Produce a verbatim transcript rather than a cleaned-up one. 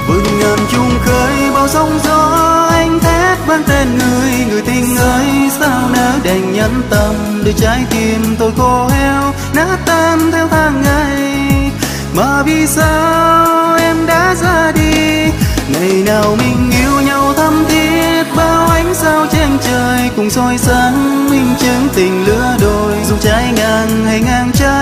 vượt ngàn chung khơi bao sóng gió, anh thét vang tên người, người tình ơi sao nỡ đành nhẫn tâm để trái tim tôi khô héo nát tan theo tháng ngày. Mà vì sao em đã ra đi, ngày nào mình yêu nhau thắm thiết, bao ánh sao trên trời cùng soi sáng minh chứng tình lứa đôi. Dù trái ngang hay ngang trái